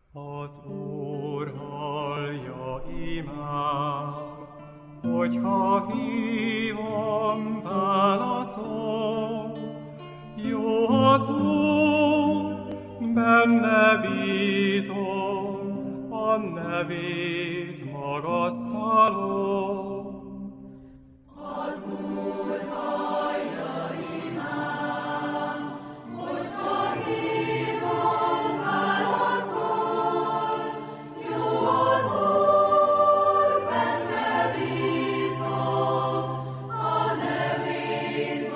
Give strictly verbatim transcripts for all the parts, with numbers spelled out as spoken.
Az Úr hallja imám, hogyha hívom, válaszol. Jó az Úr, benne bízom, a nevét magasztalom. Az Úr hallja imám, hogyha hívom, válaszol. Jó az Úr, benne bízom, a nevét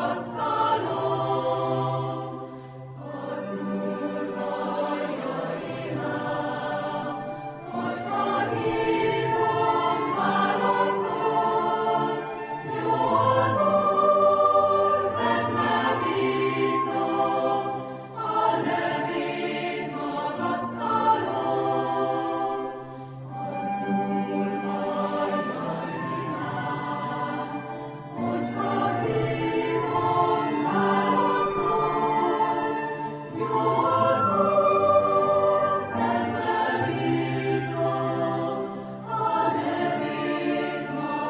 magasztalom. Az Úr hallja imám, hogyha hívom, válaszol. Jó az Úr, benne bízom, a nevét magasztalom. Az Úr hallja imám, hogyha hívom, válaszol. Jó az Úr, benne bízom, a nevét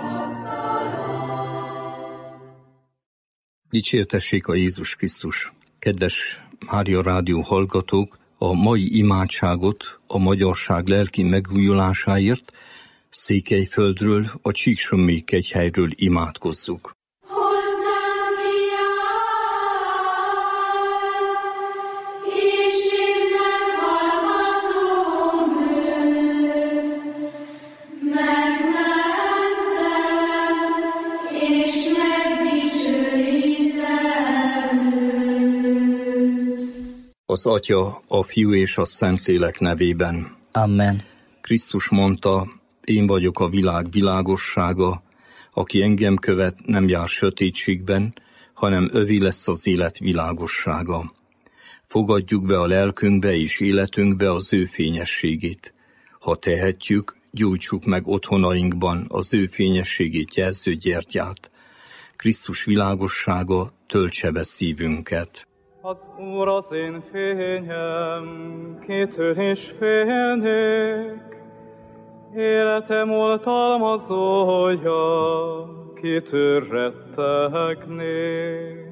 magasztalom. Dicsértessék a Jézus Krisztus! Kedves Mária Rádió hallgatók, a mai imádságot a magyarság lelki megújulásáért Székelyföldről, a Csíksommi kegyhelyről imádkozzuk. Hozzám kiállt, és én meghallgatom őt. Megmentem, és megdicsőítem őt. Az Atya, a Fiú és a Szentlélek nevében. Amen. Krisztus mondta, én vagyok a világ világossága, aki engem követ, nem jár sötétségben, hanem övé lesz az élet világossága. Fogadjuk be a lelkünkbe és életünkbe az ő fényességét. Ha tehetjük, gyújtsuk meg otthonainkban az ő fényességét jelző gyertyát. Krisztus világossága töltse be szívünket. Az Úr az én fényem, kitől is félnék. Életem oltalmazója, kitől rettegnék.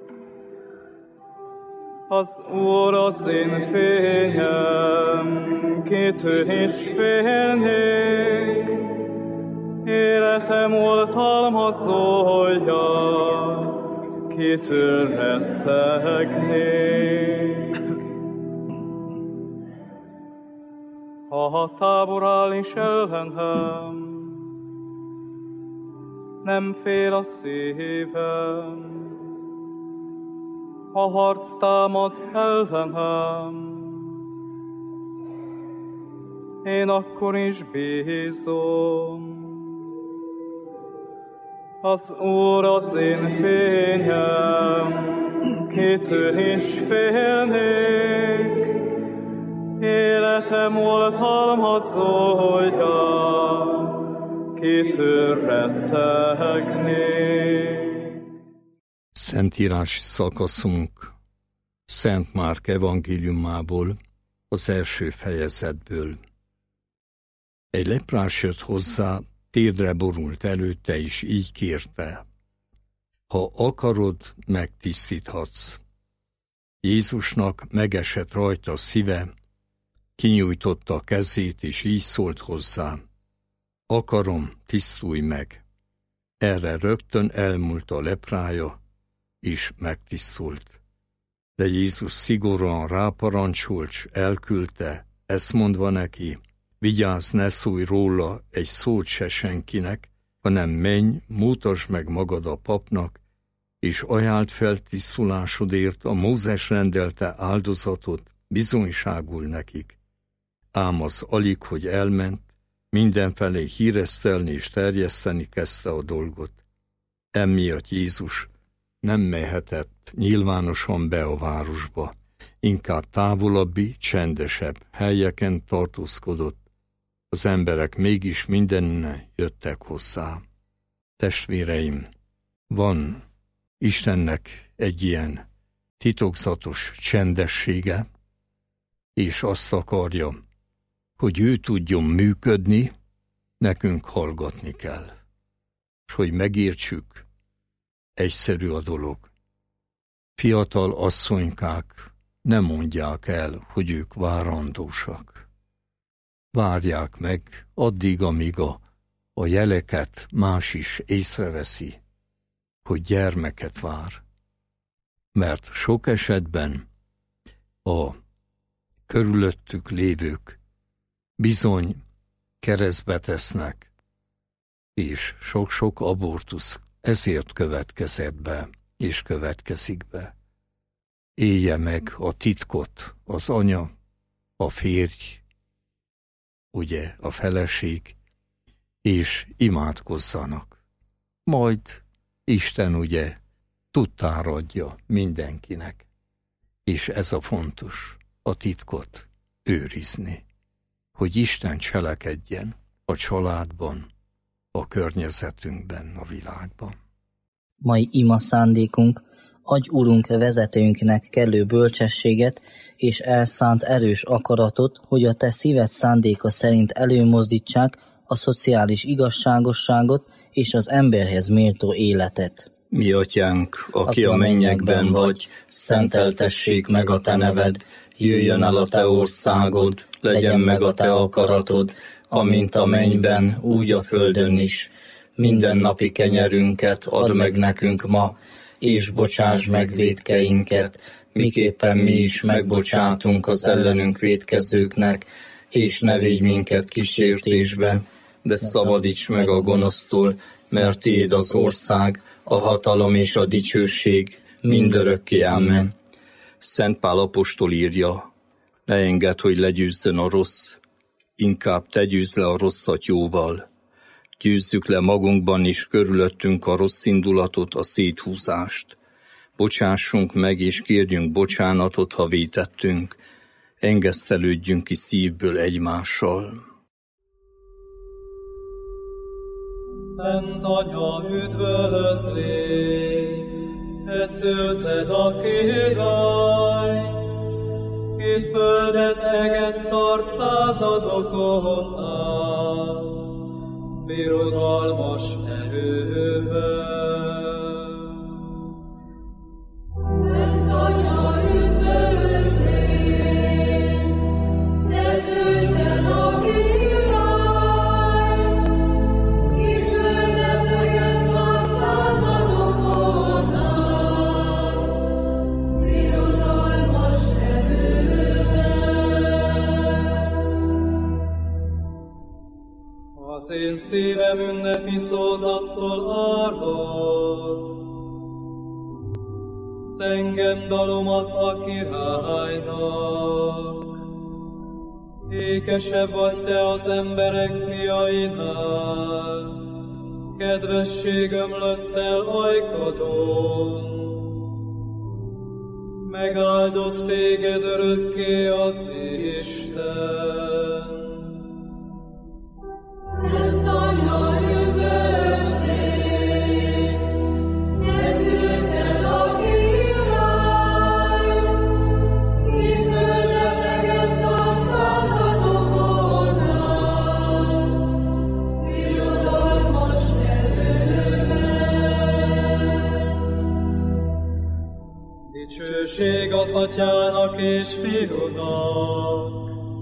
Az Úr az én fényem, kitől is félnék. Életem oltalmazója, kitől rettegnék. Ha a tábor áll is ellenem, nem fél a szívem. Ha harc támad ellenem, én akkor is bízom. Az Úr az én fényem, kitől is félnék. Életem oltalmazója, kitől rettegnék. Szentírási szakaszunk Szent Márk evangéliumából, az első fejezetből. Egy leprás jött hozzá, térdre borult előtte, és így kérte: ha akarod, megtisztíthatsz. Jézusnak megesett rajta a szíve, kinyújtotta a kezét, és így szólt hozzá: akarom, tisztulj meg. Erre rögtön elmúlt a leprája, és megtisztult. De Jézus szigorúan ráparancsolt, s elküldte, ezt mondva neki: vigyázz, ne szólj róla egy szót se senkinek, hanem menj, mutasd meg magad a papnak, és ajánld fel tisztulásodért a Mózes rendelte áldozatot bizonyságul nekik. Ám az alig, hogy elment, mindenfelé híresztelni és terjeszteni kezdte a dolgot. Emiatt Jézus nem mehetett nyilvánosan be a városba, inkább távolabbi, csendesebb helyeken tartózkodott. Az emberek mégis mindenne jöttek hozzá. Testvéreim, van Istennek egy ilyen titokzatos csendessége, és azt akarja, hogy ő tudjon működni, nekünk hallgatni kell. És hogy megértsük, egyszerű a dolog. Fiatal asszonykák nem mondják el, hogy ők várandósak. Várják meg addig, amíg a, a jeleket más is észreveszi, hogy gyermeket vár. Mert sok esetben a körülöttük lévők bizony keresztbe tesznek, és sok-sok abortusz ezért következett be, és következik be. Élje meg a titkot az anya, a férj, ugye a feleség, és imádkozzanak. Majd Isten ugye tudtára adja mindenkinek, és ez a fontos, a titkot őrizni, hogy Isten cselekedjen a családban, a környezetünkben, a világban. Mai ima szándékunk, adj Urunk vezetőnknek kellő bölcsességet és elszánt erős akaratot, hogy a te szíved szándéka szerint előmozdítsák a szociális igazságosságot és az emberhez méltó életet. Mi atyánk, aki a mennyekben vagy, szenteltessék meg a te neved, jöjjön el a te országod, legyen meg a te akaratod, amint a mennyben, úgy a földön is. Mindennapi kenyerünket add meg nekünk ma, és bocsáss meg vétkeinket, miképpen mi is megbocsátunk az ellenünk vétkezőknek, és ne védj minket kísértésbe, de szabadíts meg a gonosztól, mert tiéd az ország, a hatalom és a dicsőség mindörökké. Amen. Szent Pál apostol írja, ne engedd, hogy legyőzzön a rossz, inkább te győzz le a rosszat jóval. Győzzük le magunkban is körülöttünk a rossz indulatot, a széthúzást. Bocsássunk meg és kérjünk bocsánatot, ha vétettünk. Engesztelődjünk ki szívből egymással. Szent Anya, üdvözlégy, te szülted a királlyt, ki földet hegett tart századokon át, birodalmas erővel. Szent Anya, üdvözlégy, te szülted a királlyt, ki földet hegett tart századokon át, birodalmas erővel. Az én szívem ünnepi szózattól árvad, zengem dalomat a királynak. Ékesebb vagy te az emberek fiainál, kedvesség ömlött el ajkadon. Megáldott téged örökké az Isten. Szent Anya, üdvözlégy, te szülted a királlyt, ki földet hegett tart századokon át, birodalmas erővel. Dicsőség az Atyának és Fiúnak,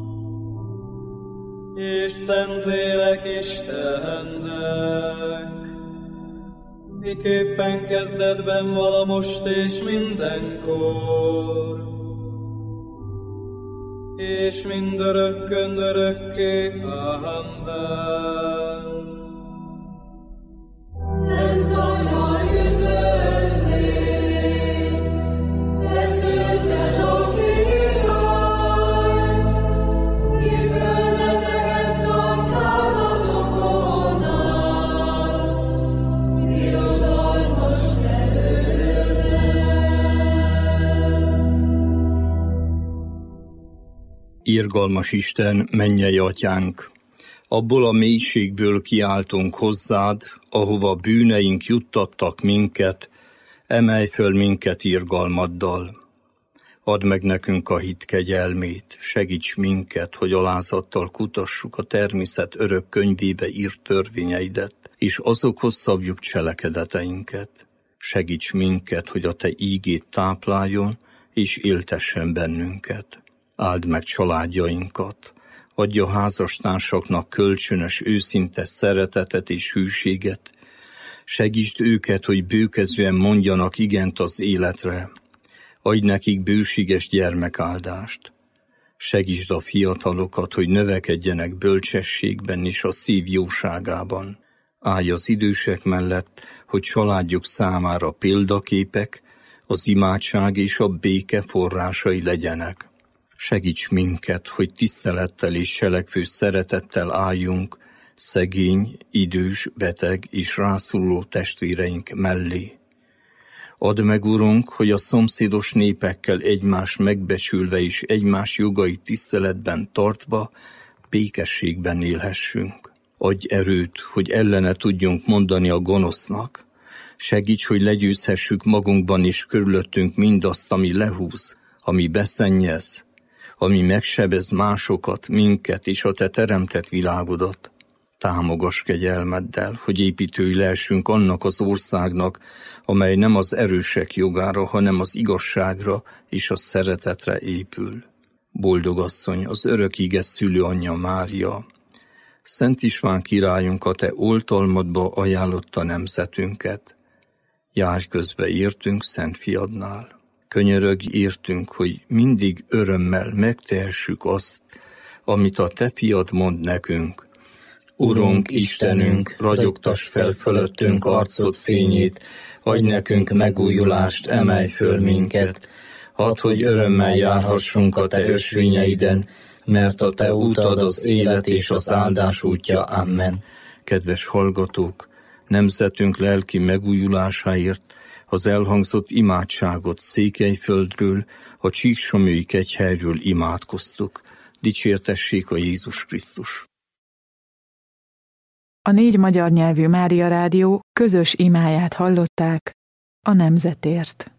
és Szentlélek Istennek, miképpen kezdetben vala most és mindenkor, és mindörökkön örökké. Amen. Szent Anya, üdvözlégy, te szülted a királlyt, ki földet hegett tart századokon át, birodalmas erővel. Irgalmas Isten, mennyei atyánk, abból a mélységből kiáltunk hozzád, ahova bűneink juttattak minket, emelj föl minket irgalmaddal. Add meg nekünk a hit kegyelmét, segíts minket, hogy alázattal kutassuk a természet örök könyvébe írt törvényeidet, és azokhoz szabjuk cselekedeteinket. Segíts minket, hogy a te ígét tápláljon, és éltessen bennünket. Áld meg családjainkat, adj a házastársaknak kölcsönös, őszinte szeretetet és hűséget. Segítsd őket, hogy bőkezően mondjanak igent az életre. Adj nekik bőséges gyermekáldást. Segítsd a fiatalokat, hogy növekedjenek bölcsességben és a szív jóságában. Állj az idősek mellett, hogy családjuk számára példaképek, az imádság és a béke forrásai legyenek. Segíts minket, hogy tisztelettel és selekvő szeretettel álljunk szegény, idős, beteg és rászoruló testvéreink mellé. Add meg, Urunk, hogy a szomszédos népekkel egymást megbecsülve és egymás jogait tiszteletben tartva békességben élhessünk. Adj erőt, hogy ellene tudjunk mondani a gonosznak. Segíts, hogy legyőzhessük magunkban és körülöttünk mindazt, ami lehúz, ami beszennyez, ami megsebez másokat, minket és a te teremtett világodat. Támogass kegyelmeddel, hogy építői lehessünk annak az országnak, amely nem az erősek jogára, hanem az igazságra és a szeretetre épül. Boldog asszony, az örök ige szülőanyja Mária, Szent István királyunk a te oltalmadba ajánlotta nemzetünket. Járj közbe értünk Szent Fiadnál. Könyörögj értünk, hogy mindig örömmel megtehessük azt, amit a te fiad mond nekünk. Urunk, Istenünk, ragyogtass fel fölöttünk arcod fényét, adj nekünk megújulást, emelj föl minket. Hadd, hogy örömmel járhassunk a te ösvényeiden, mert a te útad az élet és az áldás útja. Amen. Kedves hallgatók, nemzetünk lelki megújulásáért az elhangzott imádságot Székelyföldről, a Csíksomlyói kegyhelyről imádkoztuk. Dicsértessék a Jézus Krisztus! A négy magyar nyelvű Mária Rádió közös imáját hallották a nemzetért.